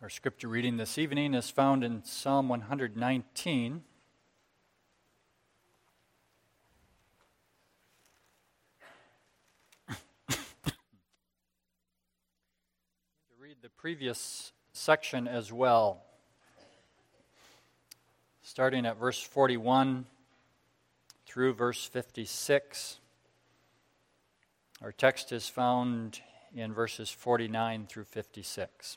Our scripture reading this evening is found in Psalm 119. To read the previous section as well, starting at verse 41 through verse 56. Our text is found in verses 49 through 56.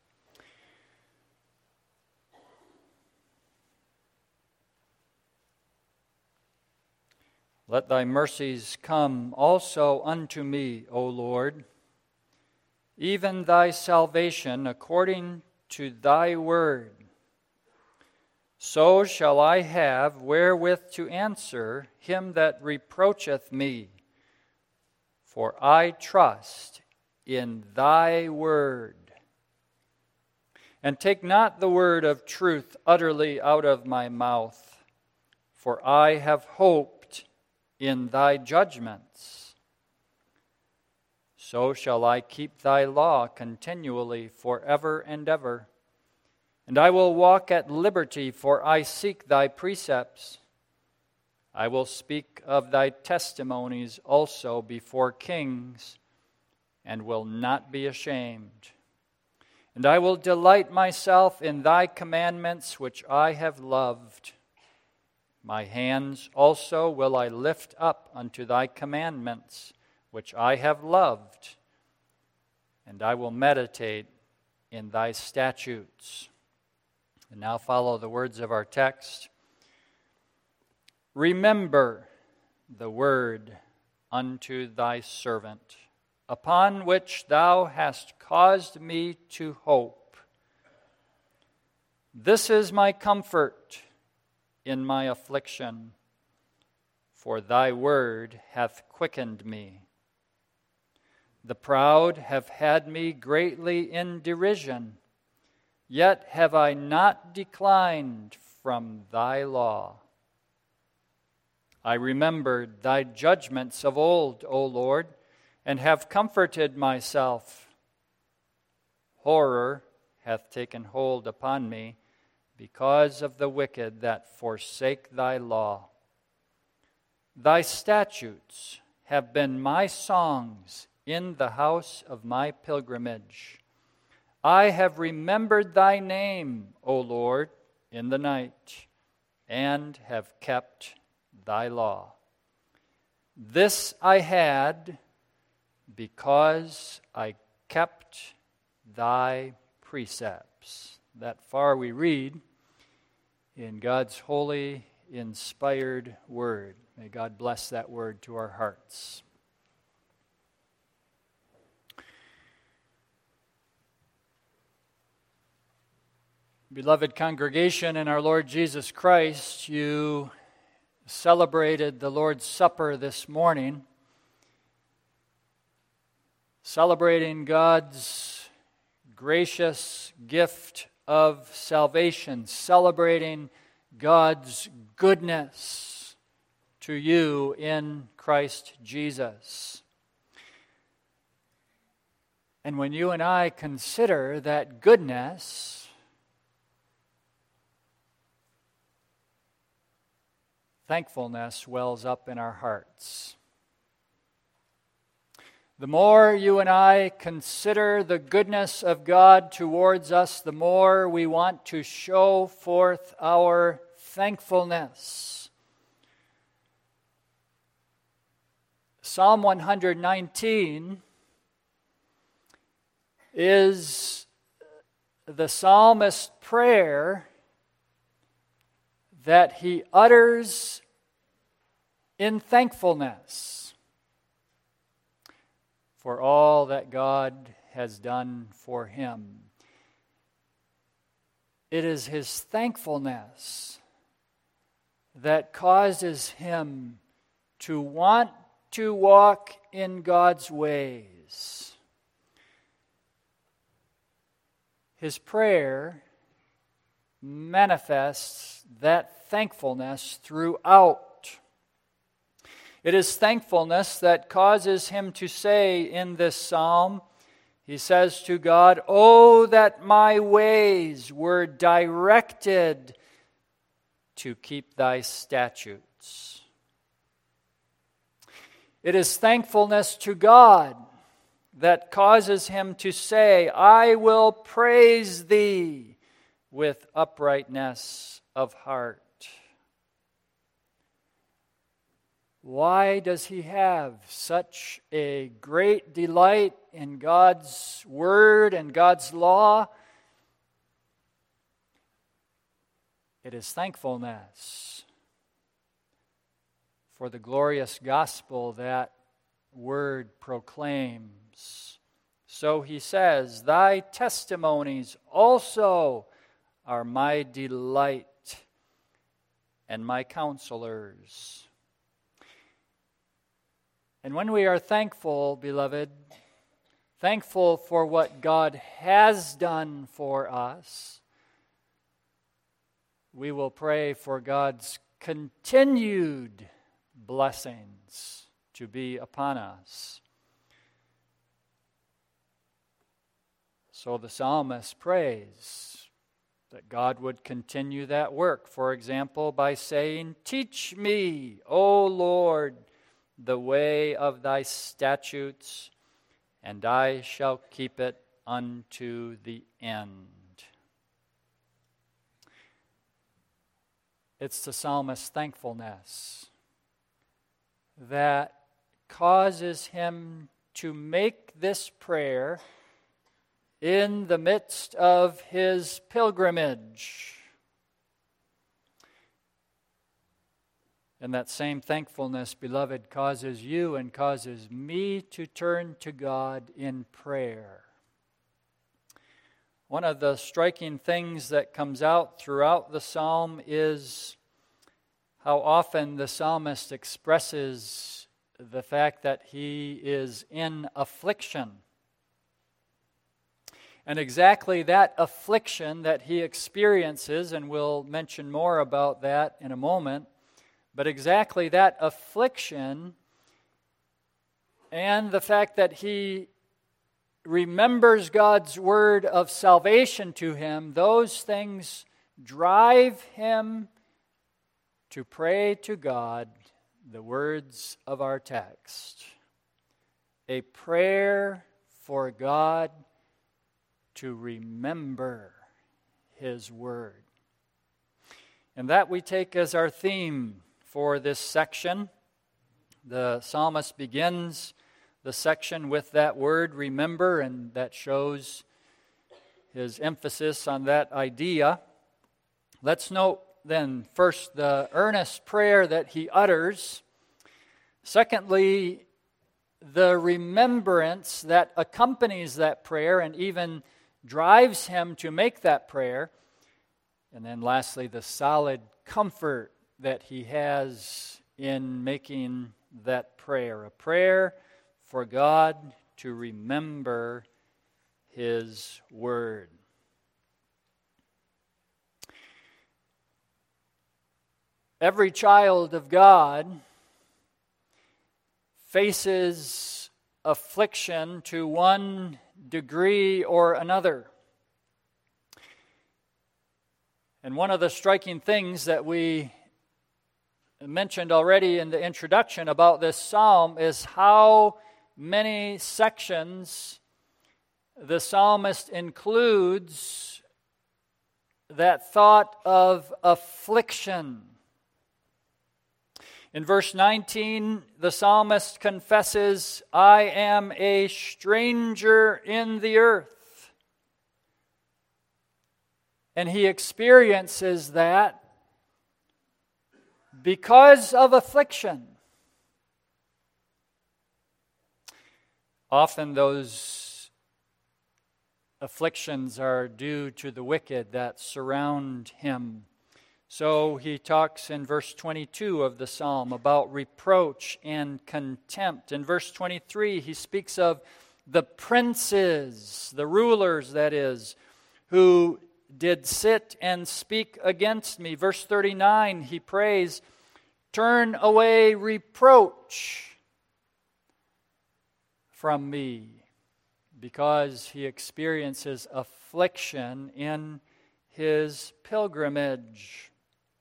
Let thy mercies come also unto me, O Lord, even thy salvation according to thy word. So shall I have wherewith to answer him that reproacheth me, for I trust in thy word. And take not the word of truth utterly out of my mouth, for I have hoped in thy judgments. So shall I keep thy law continually forever and ever. And I will walk at liberty, for I seek thy precepts. I will speak of thy testimonies also before kings, and will not be ashamed. And I will delight myself in thy commandments, which I have loved. My hands also will I lift up unto thy commandments, which I have loved, and I will meditate in thy statutes. And now follow the words of our text. Remember the word unto thy servant, upon which thou hast caused me to hope. This is my comfort in my affliction, for thy word hath quickened me. The proud have had me greatly in derision, yet have I not declined from thy law. I remembered thy judgments of old, O Lord, and have comforted myself. Horror hath taken hold upon me, because of the wicked that forsake thy law. Thy statutes have been my songs in the house of my pilgrimage. I have remembered thy name, O Lord, in the night, and have kept thy law. This I had because I kept thy precepts. That far we read in God's holy, inspired word. May God bless that word to our hearts. Beloved congregation in our Lord Jesus Christ, you celebrated the Lord's Supper this morning, celebrating God's gracious gift of salvation, celebrating God's goodness to you in Christ Jesus. And when you and I consider that goodness, thankfulness wells up in our hearts. The more you and I consider the goodness of God towards us, the more we want to show forth our thankfulness. Psalm 119 is the psalmist's prayer that he utters in thankfulness for all that God has done for him. It is his thankfulness that causes him to want to walk in God's ways. His prayer manifests that thankfulness throughout. It is thankfulness that causes him to say in this psalm, He says to God, "Oh, that my ways were directed to keep thy statutes." It is thankfulness to God that causes him to say, "I will praise thee with uprightness of heart." Why does he have such a great delight in God's word and God's law? It is thankfulness for the glorious gospel that word proclaims. So he says, "Thy testimonies also are my delight and my counselors." And when we are thankful, beloved, thankful for what God has done for us, we will pray for God's continued blessings to be upon us. So the psalmist prays that God would continue that work. For example, by saying, "Teach me, O Lord, the way of thy statutes, and I shall keep it unto the end." It's the psalmist's thankfulness that causes him to make this prayer in the midst of his pilgrimage. And that same thankfulness, beloved, causes you and causes me to turn to God in prayer. One of the striking things that comes out throughout the psalm is how often the psalmist expresses the fact that he is in affliction. And exactly that affliction that he experiences, and we'll mention more about that in a moment, but exactly that affliction and the fact that he remembers God's word of salvation to him, those things drive him to pray to God the words of our text. A prayer for God to remember His word. And that we take as our theme for this section. The psalmist begins the section with that word, remember, and that shows his emphasis on that idea. Let's note then first the earnest prayer that he utters. Secondly, the remembrance that accompanies that prayer and even drives him to make that prayer. And then lastly, the solid comfort that he has in making that prayer. A prayer for God to remember His word. Every child of God faces affliction to one degree or another. And one of the striking things that we mentioned already in the introduction about this psalm is how many sections the psalmist includes that thought of affliction. In verse 19, the psalmist confesses, "I am a stranger in the earth." And he experiences that because of affliction. Often those afflictions are due to the wicked that surround him. So he talks in verse 22 of the psalm about reproach and contempt. In verse 23, he speaks of the princes, the rulers, that is, who did sit and speak against me. Verse 39, he prays, "Turn away reproach from me." because he experiences affliction in his pilgrimage.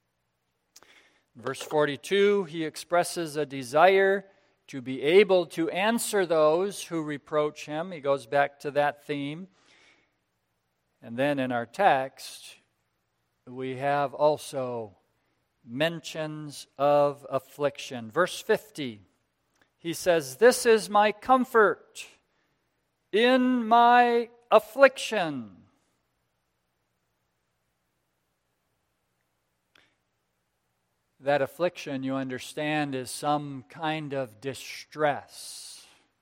Verse 42, he expresses a desire to be able to answer those who reproach him. He goes back to that theme. And then in our text, we have also mentions of affliction. Verse 50, he says, "This is my comfort in my affliction." That affliction, you understand, is some kind of distress,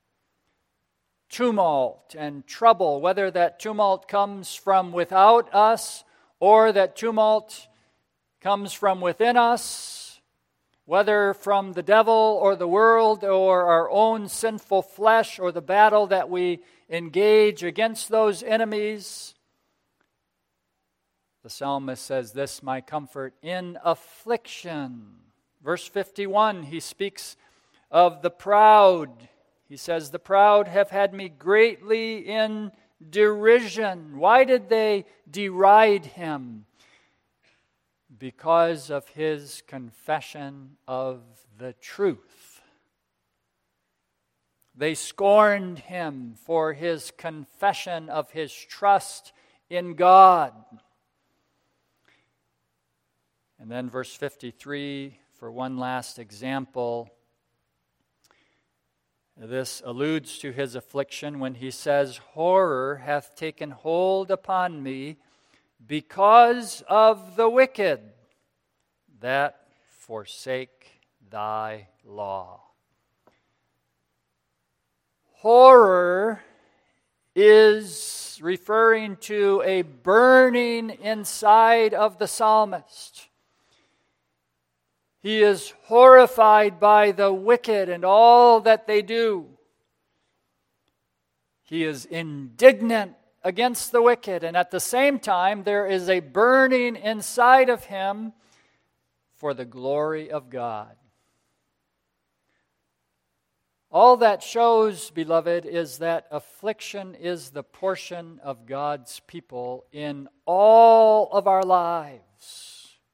tumult and trouble, whether that tumult comes from without us or that tumult comes from within us, whether from the devil or the world or our own sinful flesh or the battle that we engage against those enemies. The psalmist says, "This my comfort in affliction." Verse 51, he speaks of the proud. He says, "The proud have had me greatly in derision." Why did they deride him? Because of his confession of the truth. They scorned him for his confession of his trust in God. And then verse 53, for one last example, this alludes to his affliction when he says, "Horror hath taken hold upon me because of the wicked that forsake thy law." Horror is referring to a burning inside of the psalmist. He is horrified by the wicked and all that they do. He is indignant against the wicked, and at the same time there is a burning inside of him for the glory of God. All that shows, beloved, is that affliction is the portion of God's people in all of our lives.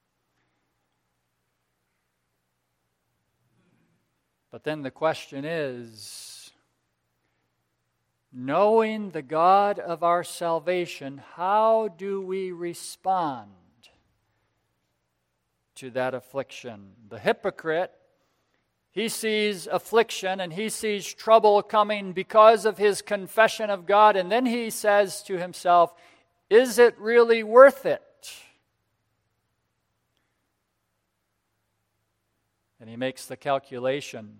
But then the question is, knowing the God of our salvation, how do we respond to that affliction? The hypocrite, he sees affliction and he sees trouble coming because of his confession of God, and then he says to himself, is it really worth it? And he makes the calculation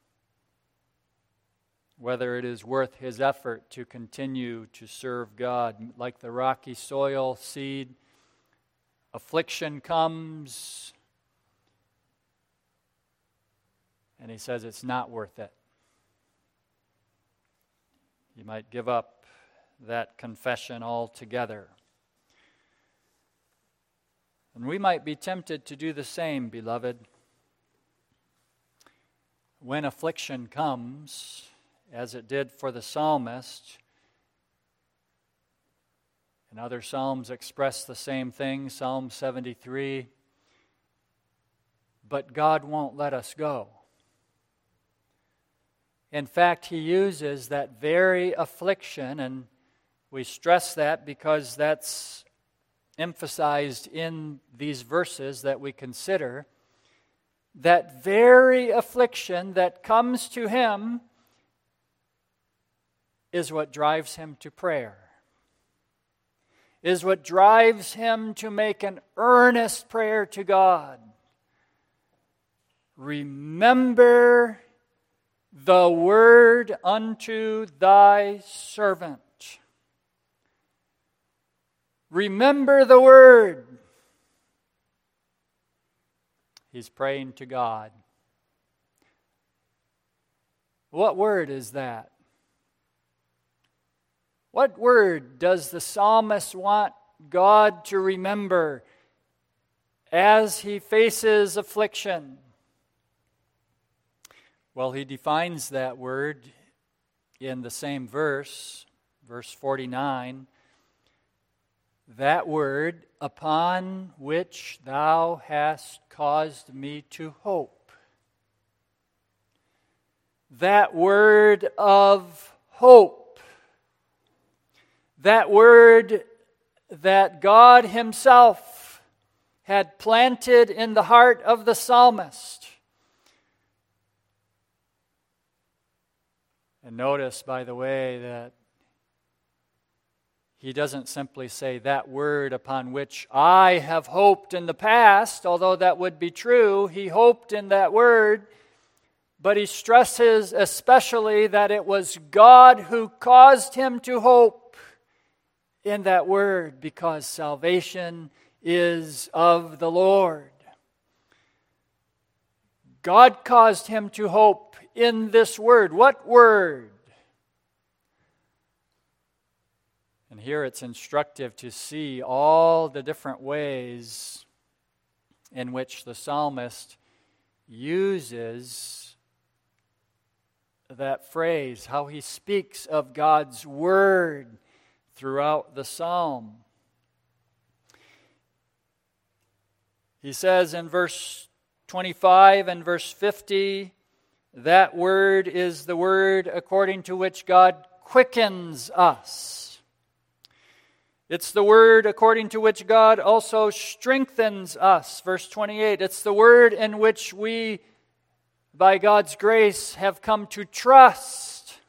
whether it is worth his effort to continue to serve God. Like the rocky soil seed, affliction comes, and he says it's not worth it. You might give up that confession altogether. And we might be tempted to do the same, beloved. When affliction comes, as it did for the psalmist, and other psalms express the same thing, Psalm 73, but God won't let us go. In fact, he uses that very affliction, and we stress that because that's emphasized in these verses that we consider. That very affliction that comes to him is what drives him to prayer, is what drives him to make an earnest prayer to God. Remember the word unto thy servant. Remember the word. He's praying to God. What word is that? What word does the psalmist want God to remember as he faces affliction? Well, he defines that word in the same verse, verse 49, that word upon which thou hast caused me to hope. That word of hope. That word that God Himself had planted in the heart of the psalmist. And notice, by the way, that he doesn't simply say that word upon which I have hoped in the past, although that would be true. He hoped in that word, but he stresses especially that it was God who caused him to hope in that word, because salvation is of the Lord. God caused him to hope in this word. What word? And here it's instructive to see all the different ways in which the psalmist uses that phrase, how he speaks of God's word throughout the psalm. He says in verse 25 and verse 50, that word is the word according to which God quickens us. It's the word according to which God also strengthens us. Verse 28, it's the word in which we, by God's grace, have come to trust.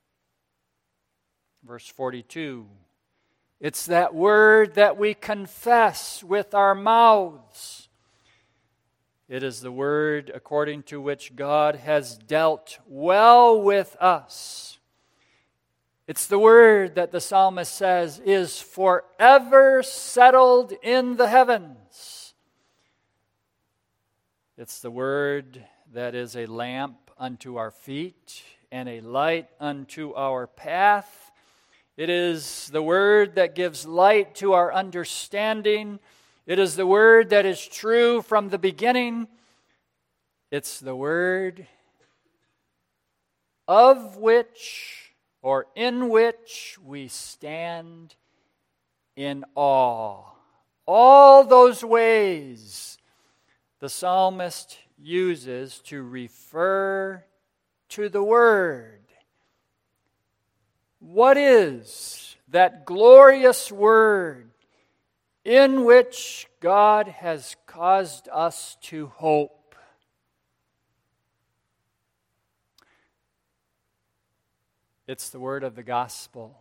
Verse 42, it's that word that we confess with our mouths. It is the word according to which God has dealt well with us. It's the word that the psalmist says is forever settled in the heavens. It's the word that is a lamp unto our feet and a light unto our path. It is the word that gives light to our understanding. It is the word that is true from the beginning. It's the word of which, or in which, we stand in awe. All those ways the psalmist uses to refer to the word. What is that glorious word in which God has caused us to hope? It's the word of the gospel.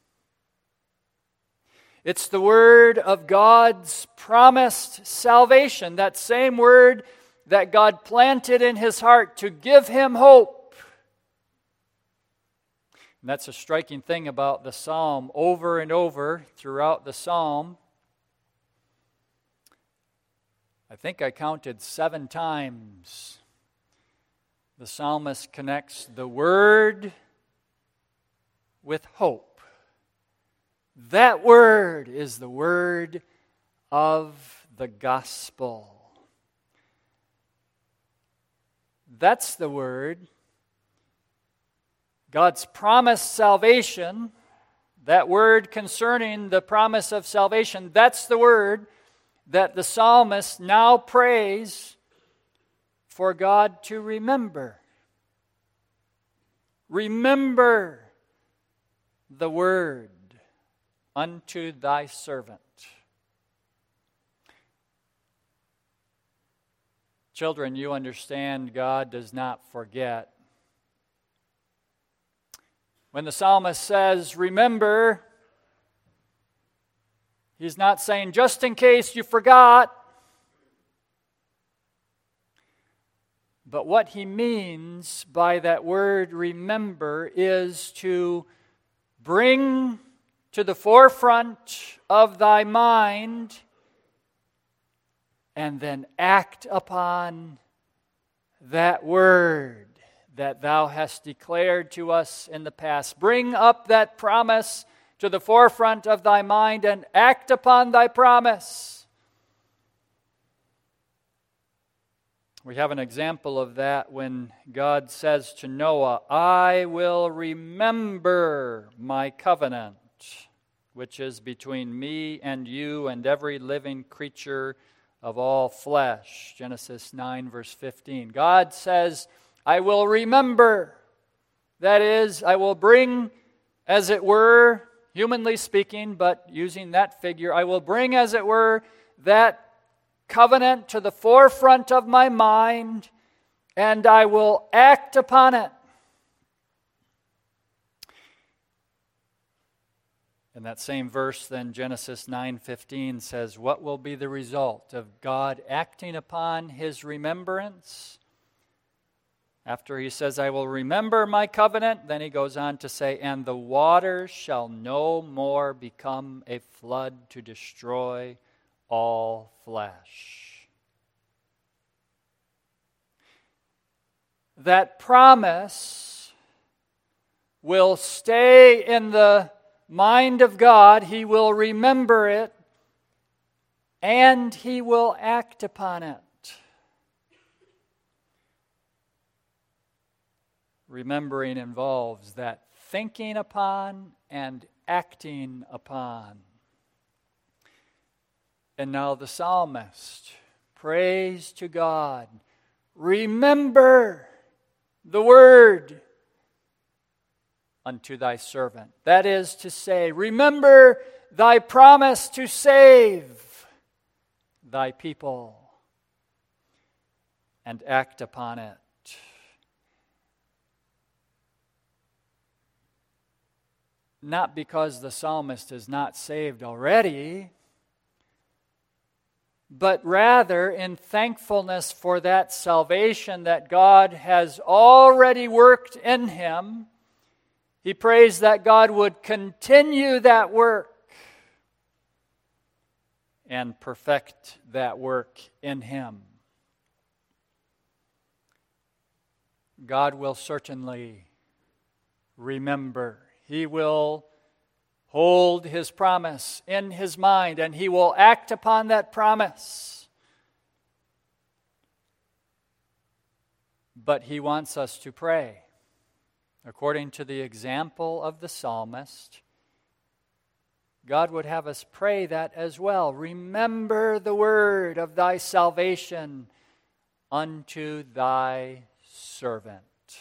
It's the word of God's promised salvation, that same word that God planted in his heart to give him hope. And that's a striking thing about the psalm. Over and over throughout the psalm, I think I counted 7 times, the psalmist connects the word with hope. That word is the word of the gospel. That's the word. God's promised salvation, that word concerning the promise of salvation, that's the word that the psalmist now prays for God to remember. Remember the word unto thy servant. Children, you understand God does not forget. When the psalmist says, remember, he's not saying, just in case you forgot. But what he means by that word remember is to bring to the forefront of thy mind and then act upon that word that thou hast declared to us in the past. Bring up that promise to the forefront of thy mind and act upon thy promise. We have an example of that when God says to Noah, I will remember my covenant, which is between me and you and every living creature of all flesh. Genesis 9, verse 15. God says, I will remember. That is, I will bring, as it were, humanly speaking, but using that figure, I will bring, as it were, that covenant to the forefront of my mind, and I will act upon it. And that same verse, then, Genesis 9:15 says, what will be the result of God acting upon his remembrance? After he says, I will remember my covenant, then he goes on to say, and the waters shall no more become a flood to destroy all flesh. That promise will stay in the mind of God. He will remember it, and he will act upon it. Remembering involves that thinking upon and acting upon. And now the psalmist prays to God, remember the word unto thy servant. That is to say, remember thy promise to save thy people and act upon it. Not because the psalmist is not saved already, but rather in thankfulness for that salvation that God has already worked in him. He prays that God would continue that work and perfect that work in him. God will certainly remember. He will hold his promise in his mind, and he will act upon that promise. But he wants us to pray. According to the example of the psalmist, God would have us pray that as well. Remember the word of thy salvation unto thy servant.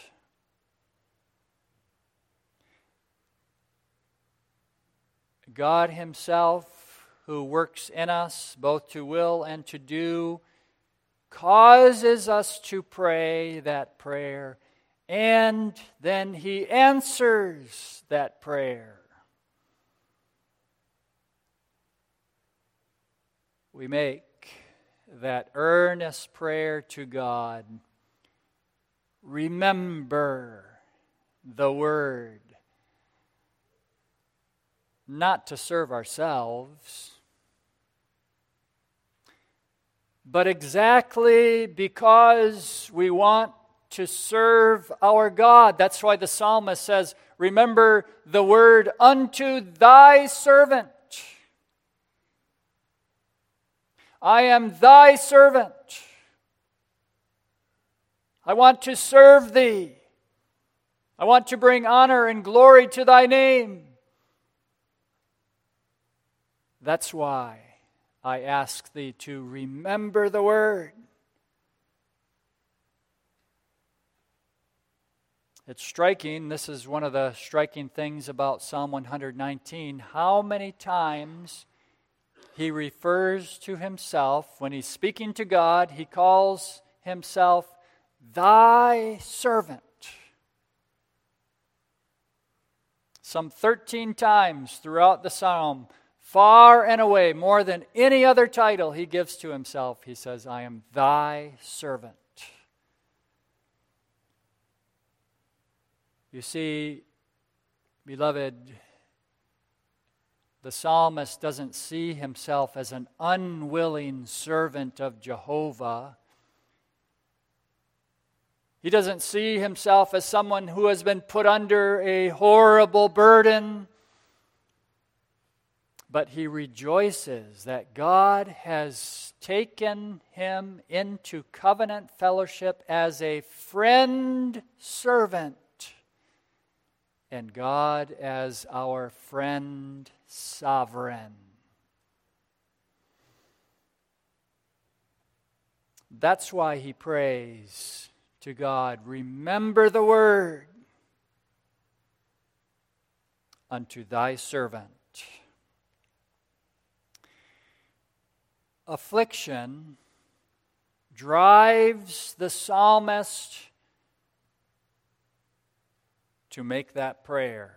God himself, who works in us both to will and to do, causes us to pray that prayer, and then he answers that prayer. We make that earnest prayer to God. Remember the word. Not to serve ourselves, but exactly because we want to serve our God. That's why the psalmist says, remember the word unto thy servant. I am thy servant. I want to serve thee. I want to bring honor and glory to thy name. That's why I ask thee to remember the word. It's striking, this is one of the striking things about Psalm 119, how many times he refers to himself. When he's speaking to God, he calls himself thy servant. Some 13 times throughout the psalm, far and away, more than any other title he gives to himself, he says, I am thy servant. You see, beloved, the psalmist doesn't see himself as an unwilling servant of Jehovah. He doesn't see himself as someone who has been put under a horrible burden. but he rejoices that God has taken him into covenant fellowship as a friend servant, and God as our friend sovereign. That's why he prays to God, remember the word unto thy servant. Affliction drives the psalmist to make that prayer.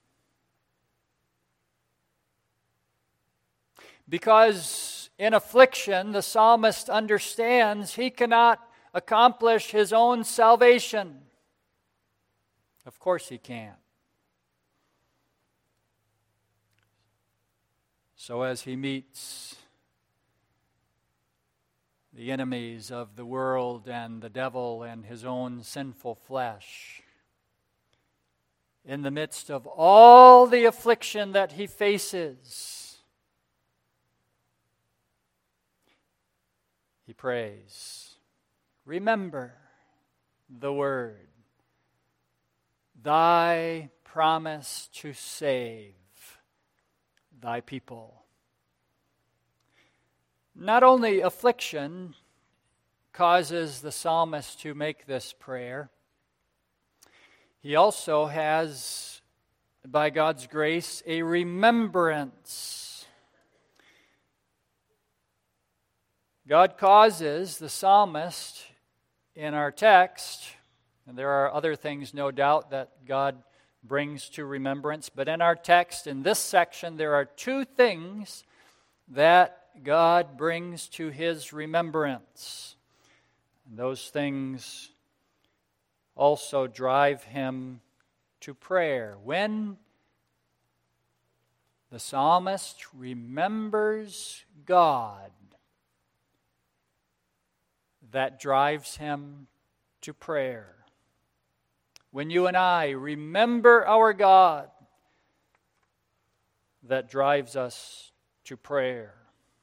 Because in affliction, the psalmist understands he cannot accomplish his own salvation. Of course he can't. So as he meets the enemies of the world and the devil and his own sinful flesh, in the midst of all the affliction that he faces, he prays, remember the word, thy promise to save thy people. Not only affliction causes the psalmist to make this prayer, he also has, by God's grace, a remembrance. God causes the psalmist in our text, and there are other things, no doubt, that God brings to remembrance, but in our text, in this section, there are two things that God brings to his remembrance. And those things also drive him to prayer. When the psalmist remembers God, that drives him to prayer. When you and I remember our God, that drives us to prayer.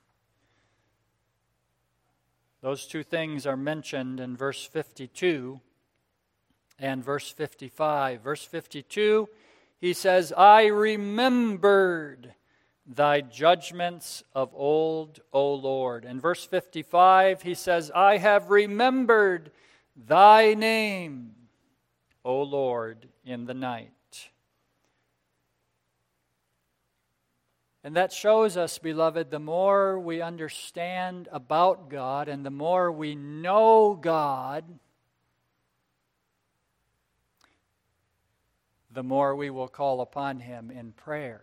Those two things are mentioned in verse 52 and verse 55. Verse 52, he says, I remembered thy judgments of old, O Lord. In verse 55, he says, I have remembered thy name, O Lord, in the night. And that shows us, beloved, the more we understand about God and the more we know God, the more we will call upon him in prayer.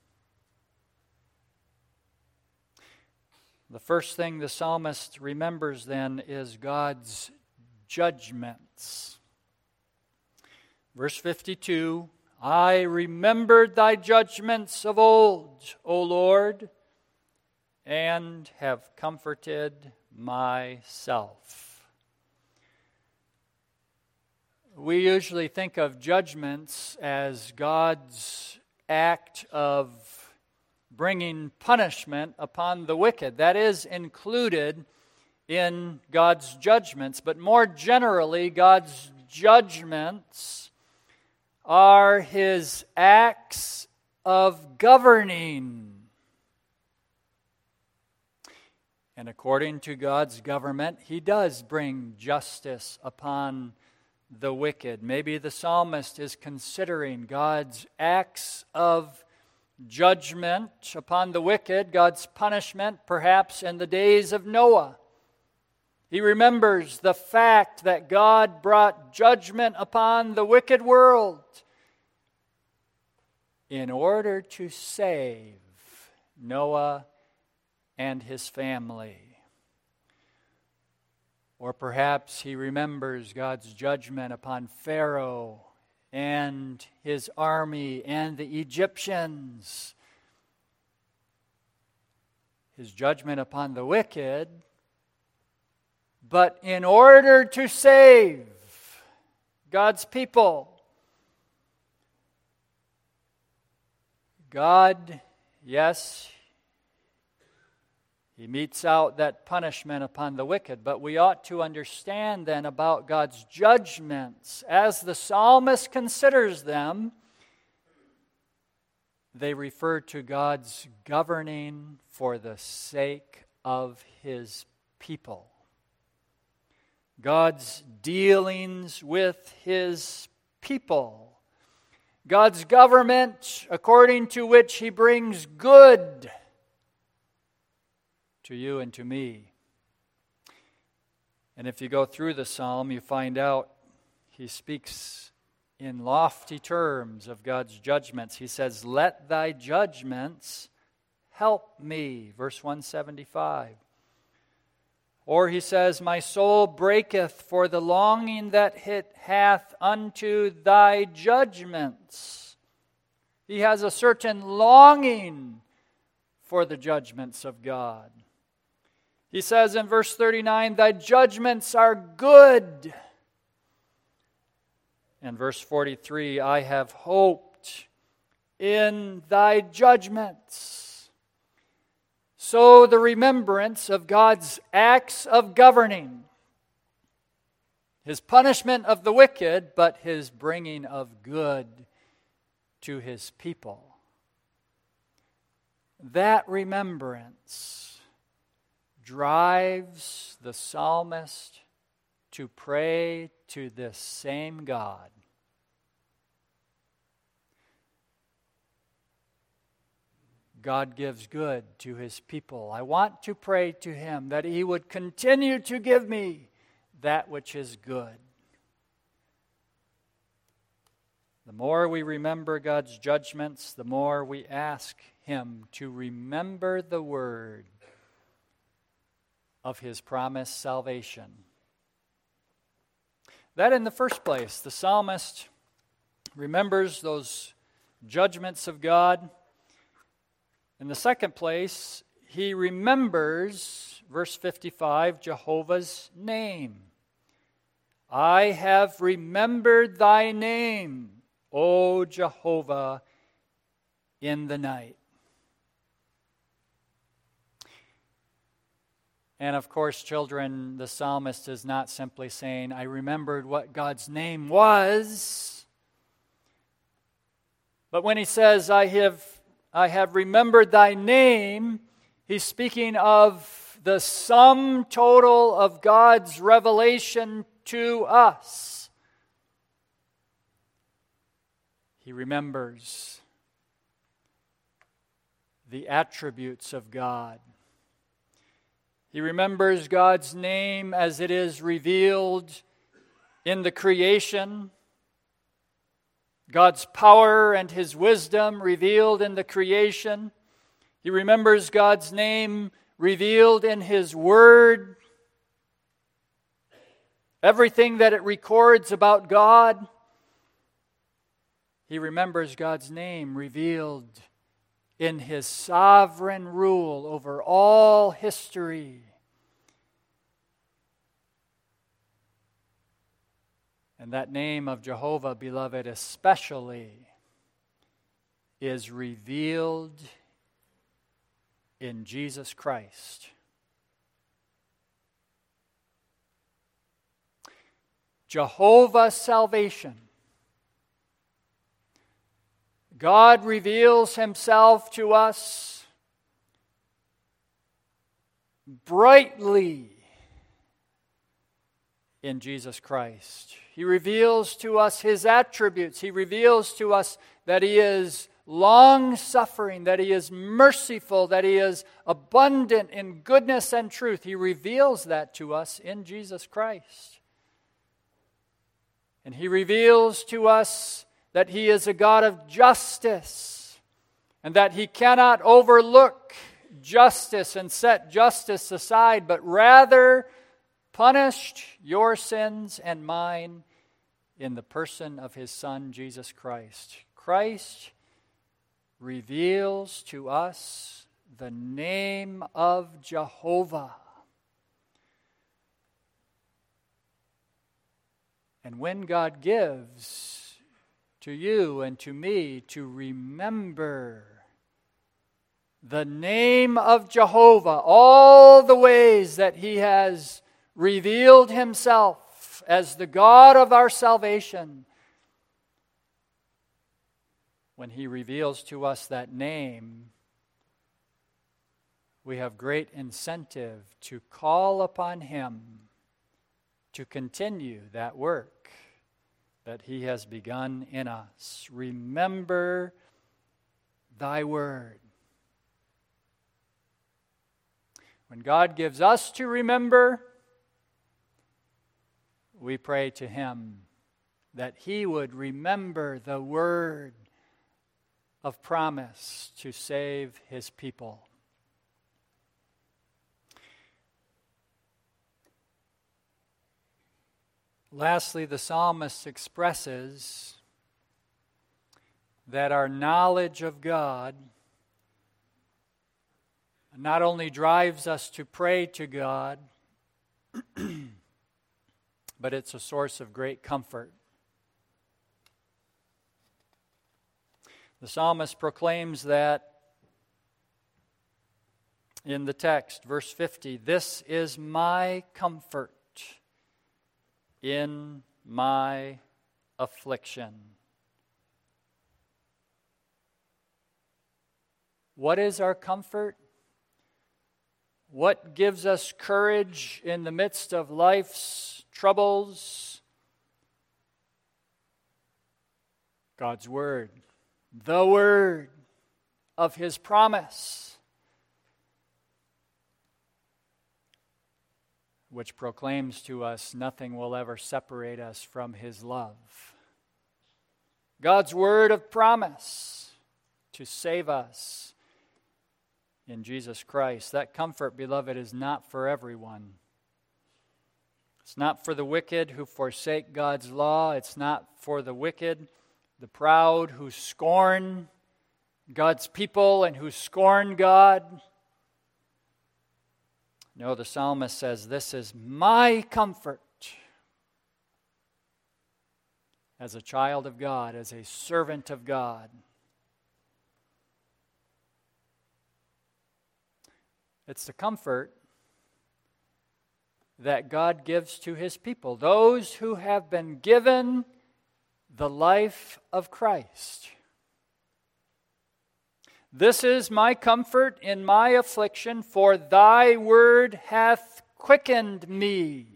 The first thing the psalmist remembers then is God's judgments. Verse 52, I remembered thy judgments of old, O Lord, and have comforted myself. We usually think of judgments as God's act of bringing punishment upon the wicked. That is included in God's judgments, but more generally, God's judgments are his acts of governing. And according to God's government, he does bring justice upon the wicked. Maybe the psalmist is considering God's acts of judgment upon the wicked, God's punishment, perhaps in the days of Noah. He remembers the fact that God brought judgment upon the wicked world in order to save Noah and his family. Or perhaps he remembers God's judgment upon Pharaoh and his army and the Egyptians. His judgment upon the wicked, but in order to save God's people. God, yes, He metes out that punishment upon the wicked. But we ought to understand then about God's judgments. As the psalmist considers them, they refer to God's governing for the sake of His people. God's dealings with His people. God's government according to which He brings good to you and to me. And if you go through the psalm, you find out he speaks in lofty terms of God's judgments. He says, "Let thy judgments help me," verse 175. Or he says, "My soul breaketh for the longing that it hath unto thy judgments." He has a certain longing for the judgments of God. He says in verse 39, "Thy judgments are good." And verse 43, "I have hoped in thy judgments." So the remembrance of God's acts of governing, His punishment of the wicked, but His bringing of good to His people. That remembrance drives the psalmist to pray to this same God. God gives good to His people. I want to pray to Him that He would continue to give me that which is good. The more we remember God's judgments, the more we ask Him to remember the word of His promised salvation. That in the first place, the psalmist remembers those judgments of God. In the second place, he remembers, verse 55, Jehovah's name. "I have remembered thy name, O Jehovah, in the night." And of course, children, the psalmist is not simply saying, "I remembered what God's name was." But when he says, I have remembered thy name, he's speaking of the sum total of God's revelation to us. He remembers the attributes of God. He remembers God's name as it is revealed in the creation, God's power and His wisdom revealed in the creation. He remembers God's name revealed in His Word, everything that it records about God. He remembers God's name revealed in His sovereign rule over all history. And that name of Jehovah, beloved, especially is revealed in Jesus Christ. Jehovah's salvation. God reveals Himself to us brightly in Jesus Christ. He reveals to us His attributes. He reveals to us that He is long-suffering, that He is merciful, that He is abundant in goodness and truth. He reveals that to us in Jesus Christ. And He reveals to us that He is a God of justice, and that He cannot overlook justice and set justice aside, but rather punished your sins and mine in the person of His Son, Jesus Christ. Christ reveals to us the name of Jehovah. And when God gives to you and to me to remember the name of Jehovah, all the ways that He has revealed Himself as the God of our salvation, when He reveals to us that name, we have great incentive to call upon Him to continue that work that He has begun in us. Remember Thy word. When God gives us to remember, we pray to Him that He would remember the word of promise to save His people. Lastly, the psalmist expresses that our knowledge of God not only drives us to pray to God, but it's a source of great comfort. The psalmist proclaims that in the text, verse 50, "This is my comfort in my affliction." What is our comfort? What gives us courage in the midst of life's troubles? God's word, the word of His promise, which proclaims to us nothing will ever separate us from His love. God's word of promise to save us in Jesus Christ. That comfort, beloved, is not for everyone. It's not for the wicked who forsake God's law. It's not for the wicked, the proud who scorn God's people and who scorn God. No, the psalmist says, "This is my comfort as a child of God, as a servant of God." It's the comfort that God gives to His people, those who have been given the life of Christ. "This is my comfort in my affliction, for Thy word hath quickened me."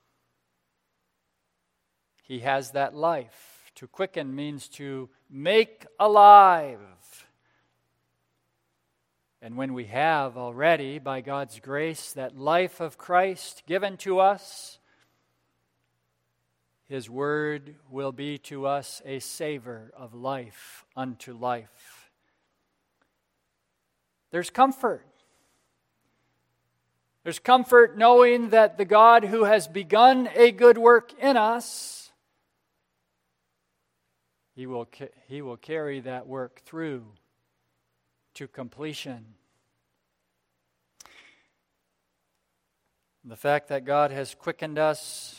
He has that life. To quicken means to make alive. And when we have already, by God's grace, that life of Christ given to us, His word will be to us a savor of life unto life. There's comfort. There's comfort knowing that the God who has begun a good work in us, He will carry that work through to completion. The fact that God has quickened us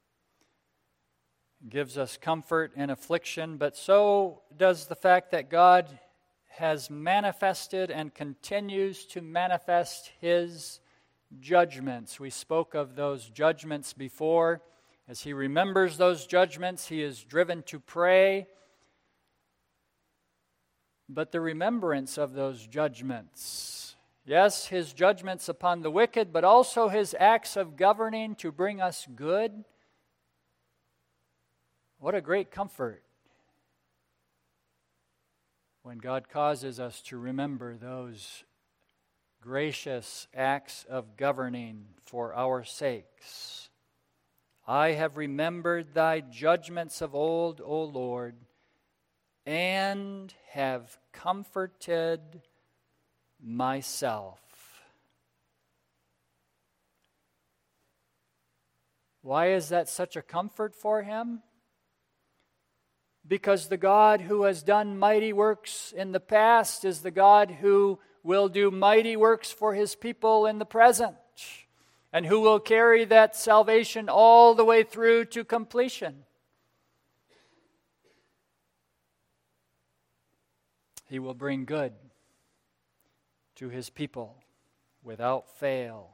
gives us comfort in affliction, but so does the fact that God has manifested and continues to manifest His judgments. We spoke of those judgments before. As He remembers those judgments, He is driven to pray. But the remembrance of those judgments, yes, His judgments upon the wicked, but also His acts of governing to bring us good. What a great comfort when God causes us to remember those gracious acts of governing for our sakes. "I have remembered Thy judgments of old, O Lord, and have comforted myself." Why is that such a comfort for him? Because the God who has done mighty works in the past is the God who will do mighty works for His people in the present, and who will carry that salvation all the way through to completion. He will bring good to his people without fail.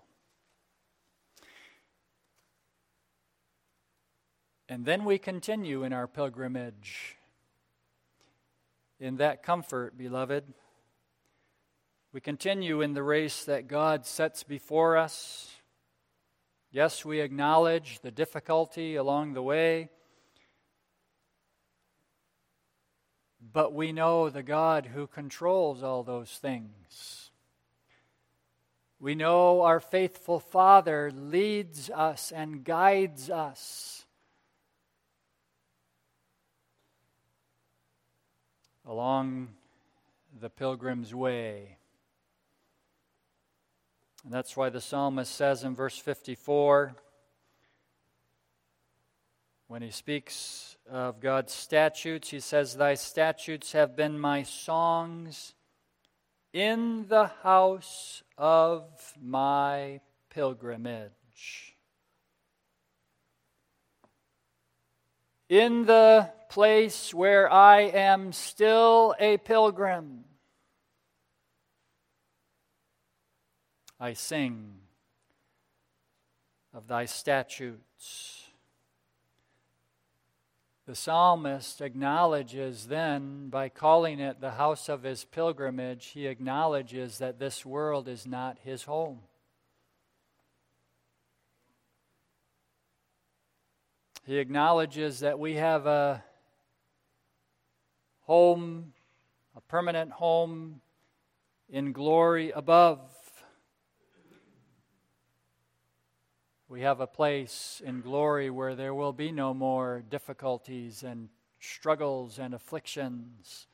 And then we continue in our pilgrimage in that comfort, beloved. We continue in the race that God sets before us. Yes, we acknowledge the difficulty along the way, but we know the God who controls all those things. We know our faithful Father leads us and guides us along the pilgrim's way. And that's why the psalmist says in verse 54, when he speaks of God's statutes, he says, "Thy statutes have been my songs in the house of my pilgrimage." In the place where I am still a pilgrim, I sing of thy statutes. The psalmist acknowledges then, by calling it the house of his pilgrimage, he acknowledges that this world is not his home. He acknowledges that we have a home, a permanent home in glory above. We have a place in glory where there will be no more difficulties and struggles and afflictions,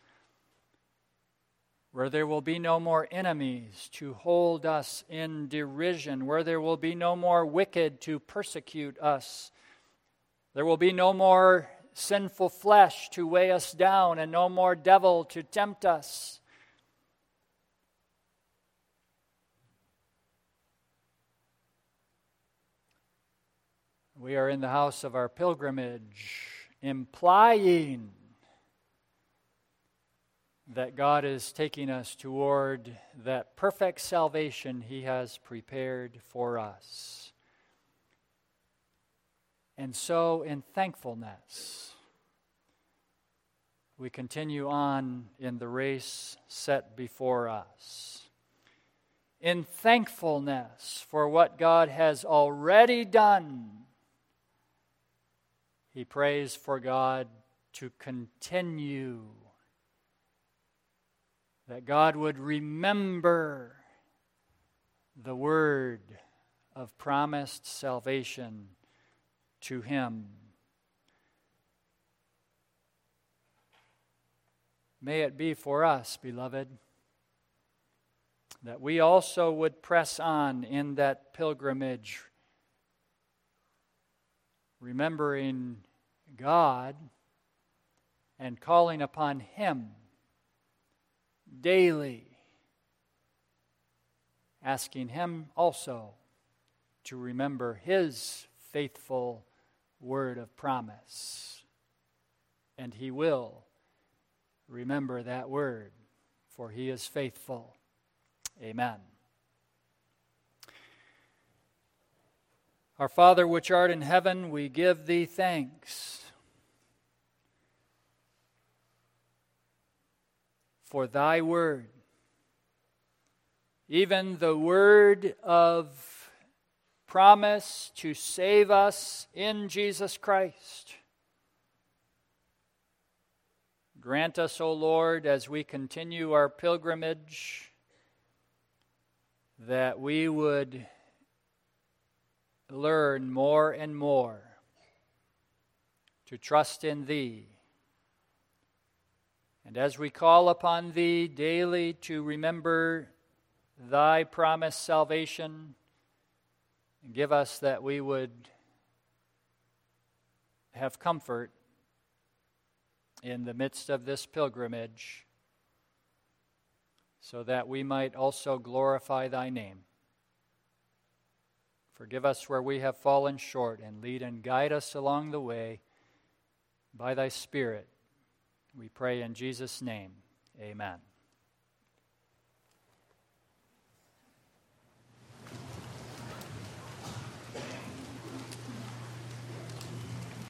where there will be no more enemies to hold us in derision, where there will be no more wicked to persecute us. There will be no more sinful flesh to weigh us down and no more devil to tempt us. We are in the house of our pilgrimage, implying that God is taking us toward that perfect salvation He has prepared for us. And so, in thankfulness, we continue on in the race set before us. In thankfulness for what God has already done, he prays for God to continue, that God would remember the word of promised salvation to him. May it be for us, beloved, that we also would press on in that pilgrimage, remembering God and calling upon Him daily, asking Him also to remember His faithful word of promise. And He will remember that word, for He is faithful. Amen. Our Father which art in heaven, we give Thee thanks for Thy word, even the word of promise to save us in Jesus Christ. Grant us, O Lord, as we continue our pilgrimage, that we would learn more and more to trust in Thee. And as we call upon Thee daily to remember Thy promised salvation, give us that we would have comfort in the midst of this pilgrimage, so that we might also glorify Thy name. Forgive us where we have fallen short, and lead and guide us along the way by Thy Spirit. We pray in Jesus' name. Amen.